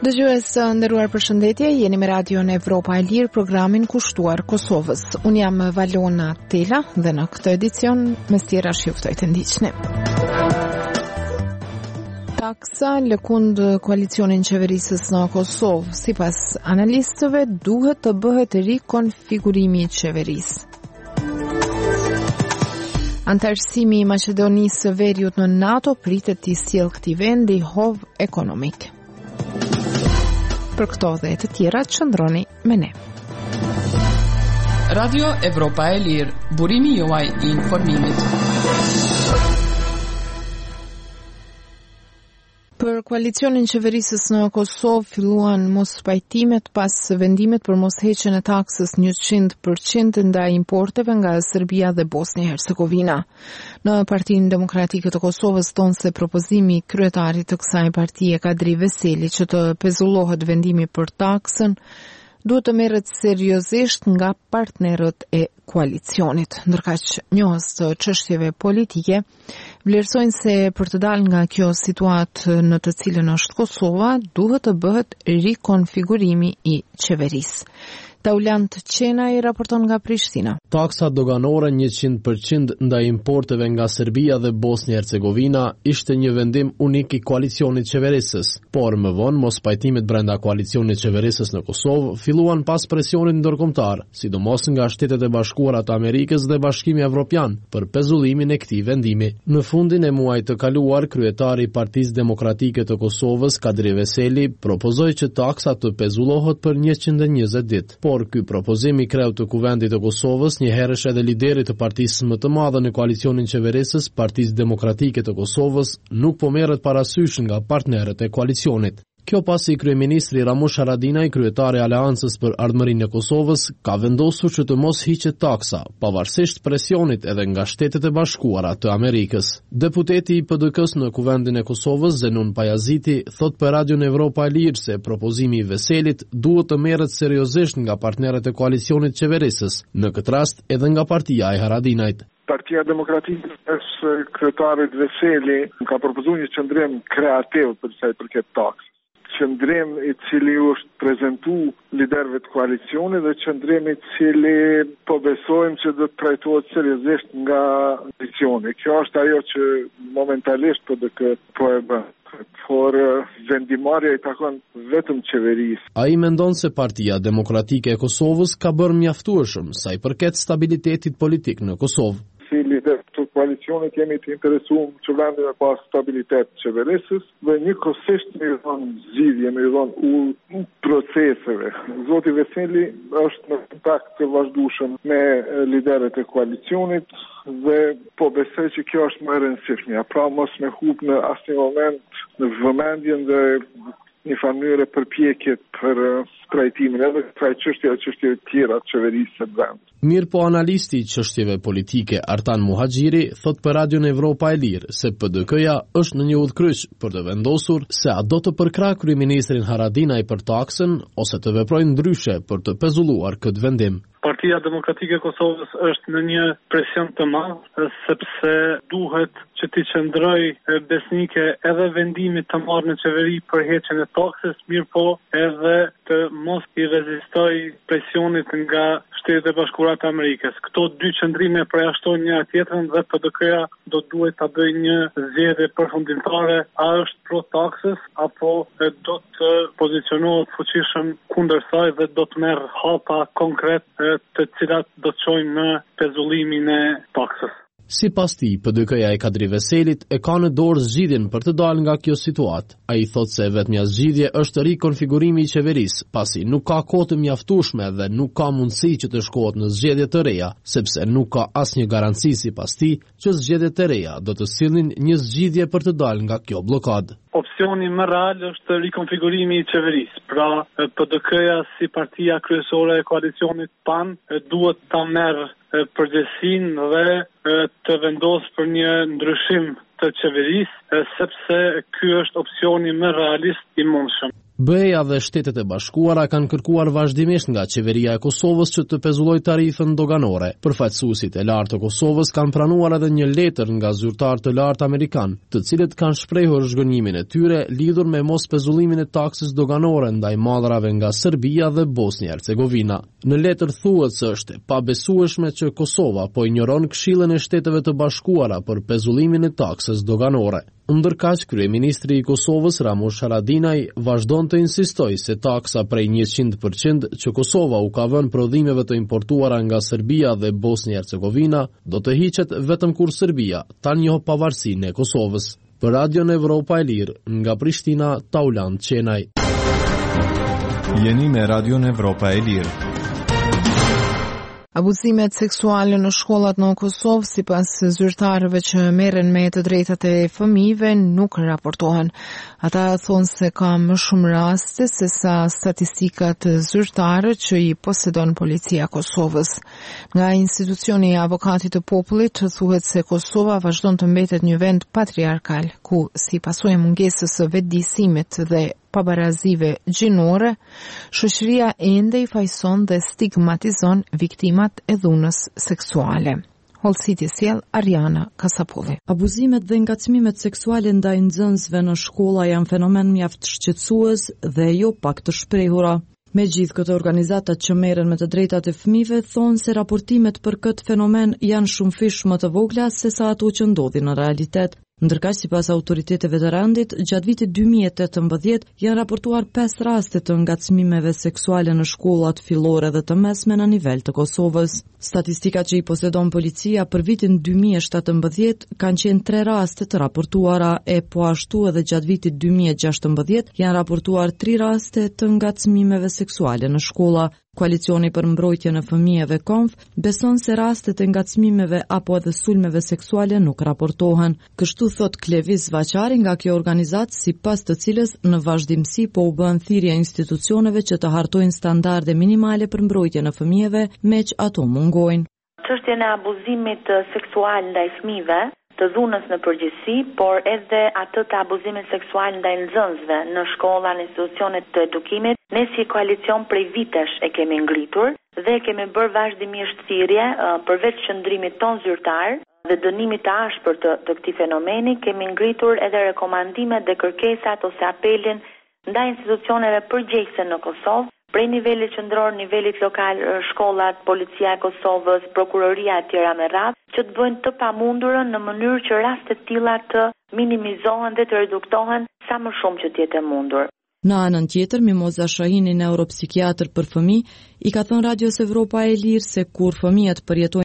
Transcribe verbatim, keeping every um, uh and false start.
Dëgjues të nderuar, përshëndetje, jeni me Radion Evropa e Lirë, programin kushtuar Kosovës. Unë jam Valona Tela dhe në këtë edicion mes tjera juftoj të ndiqni. Taksa lëkund koalicionin qeverisës në Kosovë. Sipas analistëve duhet të bëhet rikonfigurimi i qeverisë. Antarësimi i Maqedonisë së Veriut në NATO pritet të sjellë këtij vendi hov ekonomik. Për këto dhe të tjera qëndroni me ne. Radio Evropa e Lirë, burimi juaj i informimit. Për koalicionin qeverisës në Kosovë filluan mos pajtimet pas vendimit për mosheqjen e taksës njëqind përqind ndaj importeve nga Serbia dhe Bosnia Hercegovina. Në Partinë Demokratike të Kosovës tonë se propozimi i kryetarit të kësaj partie Kadri Veseli që të pezullohet vendimi për taksën duhet të merret seriozisht nga partnerët e koalicionit. Ndërkaq njohës të çështjeve politike vlerësojnë se për të dalë nga kjo situatë në të cilën është Kosova, duhet të bëhet rikonfigurimi i qeverisë. Taulant Qena i raporton nga Prishtina. Taksa doganore njëqind përqind ndaj importeve nga Serbia dhe Bosnia-Hercegovina ishte një vendim unik i koalicionit qeverisës, por më vonë mos pajtimet brenda koalicionit qeverisës në Kosovë filluan pas presionit ndërkombëtar, sidomos nga Shtetet e Bashkuara të Amerikës dhe Bashkimi Evropian për pezullimin e këtij vendimi. Në fundin e muajit të kaluar, kryetari i Partisë Demokratike të Kosovës, Kadri Veseli, propozoi që taksa të pezullohet për njëqind e njëzet ditë. Por ky propozim i kreut të Kuvendit të Kosovës, njëherësh edhe liderit të partisë më të madhe në koalicionin qeverisës, Partisë Demokratike të Kosovës, nuk po merret parasysh nga partnerët e koalicionit. Kjo pasi kryeministri Ramush Haradinaj, kryetari i Aleancës për Ardhmërinë e Kosovës, ka vendosur që të mos hiqet taksa, pavarësisht presionit edhe nga Shtetet e Bashkuara të Amerikës. Deputeti i P D K-s në Kuvendin e Kosovës, Zenun Pajaziti, thot për Radion Evropa e Lirë se propozimi i Veselit duhet të merret seriozisht nga partnerët e koalicionit qeverisës, në këtë rast edhe nga partia e Haradinajt. Partia Demokratike është kryetarit Veseli ka propozuar një qëndrim kreativ për sa i përket taksës. Qëndrim i cili është prezentu liderëve të koalicionit dhe qëndrim i cili po besojmë që do të trajtohet seriozisht nga koalicioni. Kjo është ajo që momentalisht po D K po e bën. Por vendimarrja i takon vetëm qeverisë. Ai mendon se Partia Demokratike e Kosovës ka bërë mjaftueshëm sa i përket stabilitetit politik në Kosovë. Si lider të koalicionit jemi të interesuar që vendi me pas stabilitet qeverisës dhe njëkohësisht me dhënë zgjidhje, me dhënë u proceseve. Zoti Veseli është në kontakt të vazhdueshëm me liderët e koalicionit dhe po besoj që kjo është më e rëndësishmja. Pra mos me hub në asnjë moment në vëmendjen dhe një mënyrë përpjekje për trajtimin edhe kësaj çështje e çështjeve të tjera të qeverisë së vendit. Mirë po analisti i çështjeve politike Artan Muhaxhiri thot për Radion Evropa e Lirë se P D K-ja është në një udhkryq për të vendosur se a do të përkrahë kryeministrin Haradinaj për taksën ose të veprojë ndryshe për të pezulluar këtë vendim. Partia Demokratike e Kosovës është në një presion të madh sepse duhet që t'i qëndrojë besnike edhe vendimit të marrë në qeveri për heqjen e taksës, mirë po edhe të mos i rezistoj presionit nga Shtetet e Bashkuara të Amerikës. Këto dy qëndrime përjashtojnë njëra tjetrën dhe P D K-ja do duhet ta bëjë një zgjedhje përfundimtare, a është pro taksës apo do të pozicionohet fuqishëm kundër saj dhe do të merr hapa konkret të cilat do të çojnë në pezullimin e taksës. Sipas tij, P D K-ja e Kadri Veselit e ka në dorë zgjidhjen për të dalë nga kjo situatë. Ai thotë se vetmja zgjidhje është rikonfigurimi i qeverisë, pasi nuk ka kohë të mjaftueshme dhe nuk ka mundësi që të shkohet në zgjedhje të reja, sepse nuk ka asnjë garanci sipas tij që zgjedhjet të reja do të sillnin një zgjidhje për të dalë nga kjo blokadë. Opsioni më real është rikonfigurimi i qeverisë. Pra, P D K-ja si partia kryesore e koalicionit P A N duhet ta merr përgjegjësinë dhe të vendosë për një ndryshim të qeverisë, sepse ky është opsioni më realist i mundshëm. B E-ja dhe Shtetet e Bashkuara kanë kërkuar vazhdimisht nga qeveria e Kosovës që të pezullojë tarifën doganore. Përfaqësuesit e lartë të Kosovës kanë pranuar edhe një letër nga zyrtar të lartë amerikan, të cilët kanë shprehur zhgënjimin e tyre lidhur me mos pezullimin e taksës doganore ndaj mallrave nga Serbia dhe Bosnia-Hercegovina. Në letër thuhet se është e pabesueshme që Kosova po injoron Këshillin e Shteteve të Bashkuara për pezullimin e taksës doganore. Ndërkaq, kryeministri i Kosovës Ramush Haradinaj vazhdon të insistoj se taksa prej njëqind përqind që Kosova u ka vënë prodhimeve të importuara nga Serbia dhe Bosnia-Hercegovina do të hiqet vetëm kur Serbia ta njohë pavarësinë e Kosovës. Për Radion Evropa e Lirë, nga Prishtina, Tauland Qenaj. Jeni me Radion Evropa e Lirë. Abuzimet seksuale në shkollat në Kosovë, sipas zyrtarëve që merren me të drejtat e fëmijëve, nuk raportohen. Ata thonë se ka më shumë raste se sa statistikat zyrtare që i posedon policia e Kosovës. Nga institucioni i avokatit të popullit thuhet se Kosova vazhdon të mbetet një vend patriarkal, ku si pasojë e mungesës së vetëdijësimit dhe pabarazive gjinore, shoqëria ende i fajson dhe stigmatizon viktimat e dhunës seksuale. Hollësiti sjell Ariana Kasapulli. Abuzimet dhe ngacmimet seksuale ndaj nxënësve në shkolla janë fenomen mjaft shqetësues dhe jo pak të shprehura. Megjithë këto organizatat që merren me të drejtat e fëmijëve thonë se raportimet për këtë fenomen janë shumë fish më të vogla se sa ato që ndodhin në realitet. Ndërkaq, sipas autoriteteve të rendit, gjatë vitit dy mijë e tetëmbëdhjetë janë raportuar pesë raste të ngacmimeve seksuale në shkollat fillore dhe të mesme në nivel të Kosovës. Statistikat që i posedon policia për vitin dy mijë e shtatëmbëdhjetë kanë qenë tre raste të raportuara, e po ashtu edhe gjatë vitit dy mijë e gjashtëmbëdhjetë janë raportuar tri raste të ngacmimeve seksuale në shkolla. Koalicioni për mbrojtjen e fëmijëve Konf beson se rastet e ngacmimeve apo edhe sulmeve seksuale nuk raportohen. Kështu thot Klevis Vaçari nga kjo organizatë, sipas të cilës në vazhdimsi po u bën thirrje institucioneve që të hartojnë standarde minimale për mbrojtjen e fëmijëve, meq ato mungojnë. Çështja e abuzimit seksual ndaj fëmijëve, të dhunës në përgjithësi, por edhe atë të abuzimit seksual ndaj nxënësve në shkolla, në institucionet të edukimit, ne si koalicion prej vitesh e kemi ngritur dhe kemi bërë vazhdimisht thirrje përveç qëndrimit ton zyrtar dhe dënimit të ashpër të, të këtij fenomeni, kemi ngritur edhe rekomandimet dhe kërkesat ose apelin ndaj institucioneve përgjegjëse në Kosovë, prej nivelit qendror, nivelit lokal, shkollat, policia e Kosovës, prokuroria e tjera me radhë, që të bëjnë të pamundurën në mënyrë që raste të tilla të minimizohen dhe të reduktohen sa më shumë që të jetë e mundur. Në anën tjetër, Mimoza Shahini, neuropsikiatër për fëmijë, i ka thënë Radios Evropa e Lirë se kur fëmijët përjetojnë